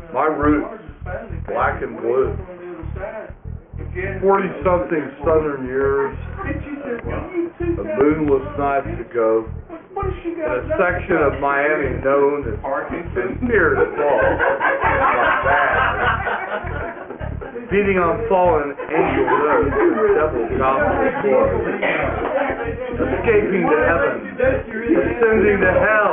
My roots, black and blue. 40-something southern years, a moonless night ago, in a section of Miami known as Spirit Falls, feeding on fallen angel notes and devil gospel glory, escaping to heaven, ascending to hell,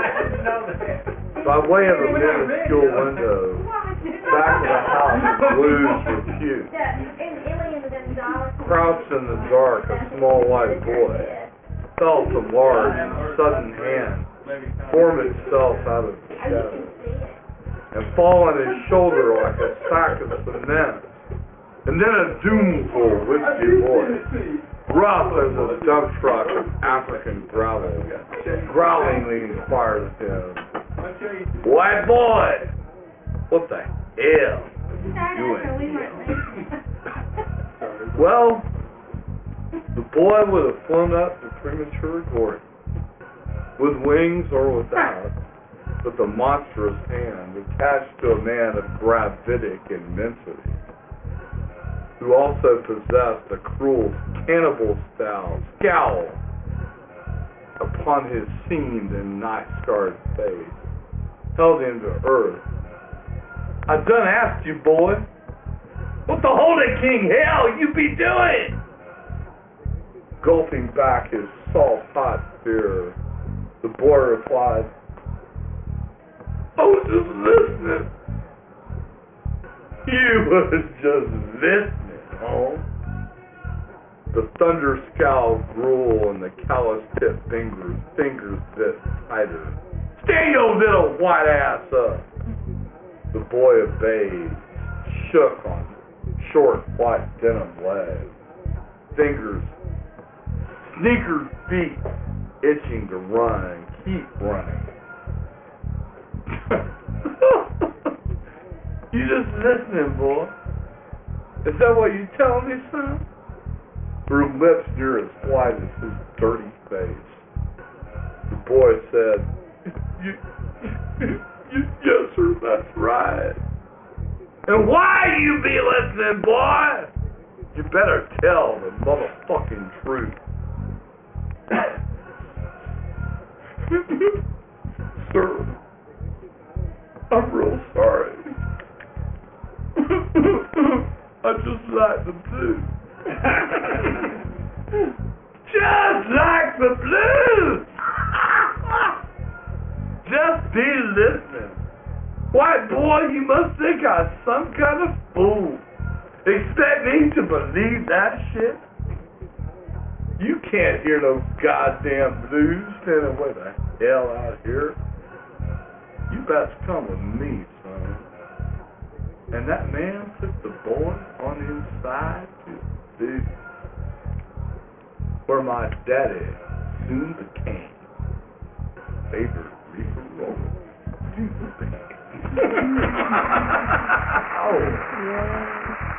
by way of a minuscule window, back of the house, blues repute. Crouched in the dark, a small white boy felt a large and sudden hand form itself out of the shadow and fall on his shoulder like a sack of cement. And then a doomful, whiskey voice, rough as a dump truck of African gravel, growlingly inquired of him, "White boy, what the hell are you doing here?" Well, the boy would have flown up to premature glory, with wings or without, with a monstrous hand attached to a man of gravitic immensity, who also possessed a cruel cannibal-style scowl upon his seamed and night-scarred face, held him to earth. "I done asked you, boy, what the holy king hell you be doing?" Gulping back his salt, hot fear, the boy replied, "I was just listening." "You was just listening, huh?" The thunder scowl grew and the callous-tipped fingers bit tighter. "Stand your little white ass up." The boy obeyed, shook on short white denim legs, sneaker feet itching to run and keep running. "You just listening, boy? Is that what you telling me, son?" Her lips near as white as his dirty face. The boy said, Yes, sir, that's right." "And why you be listening, boy? You better tell the motherfucking truth." "Sir, I'm real sorry. I just like the blues." "Just like the blues? Just be listening. White boy, you must think I'm some kind of fool. Expect me to believe that shit? You can't hear no goddamn blues standing way the hell out here. You best come with me, son." And that man took the boy on his side to the where my daddy soon became favorite reefer roller to the band. Oh. Yeah.